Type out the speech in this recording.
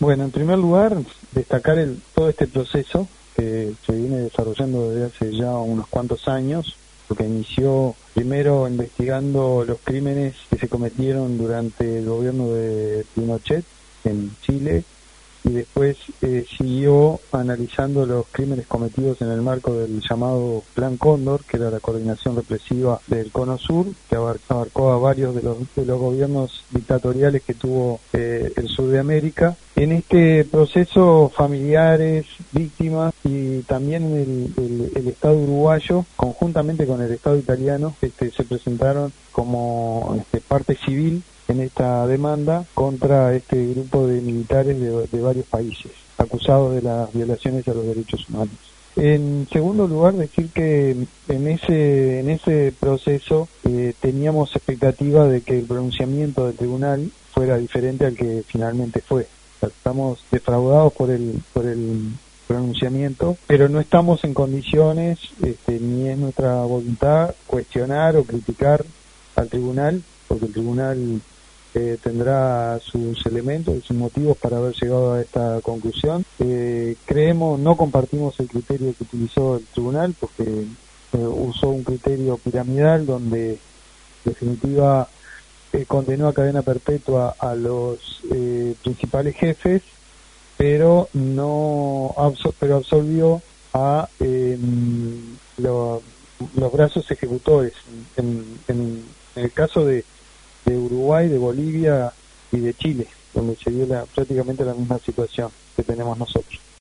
Bueno, en primer lugar, destacar todo este proceso que se viene desarrollando desde hace ya unos cuantos años, porque inició primero investigando los crímenes que se cometieron durante el gobierno de Pinochet en Chile, y después siguió analizando los crímenes cometidos en el marco del llamado Plan Cóndor, que era la coordinación represiva del Cono Sur, que abarcó a varios de los gobiernos dictatoriales que tuvo el sur de América. En este proceso, familiares, víctimas y también el Estado uruguayo, conjuntamente con el Estado italiano, se presentaron como parte civil en esta demanda contra este grupo de militares de varios países, acusados de las violaciones a los derechos humanos. En segundo lugar, decir que en ese proceso teníamos expectativa de que el pronunciamiento del tribunal fuera diferente al que finalmente fue. Estamos defraudados por el pronunciamiento, pero no estamos en condiciones, ni es nuestra voluntad, cuestionar o criticar al tribunal, porque el tribunal tendrá sus elementos y sus motivos para haber llegado a esta conclusión. No compartimos el criterio que utilizó el tribunal, porque usó un criterio piramidal donde, en definitiva, condenó a cadena perpetua a los principales jefes, pero absolvió a los brazos ejecutores. En el caso de Uruguay, de Bolivia y de Chile, donde se dio prácticamente la misma situación que tenemos nosotros.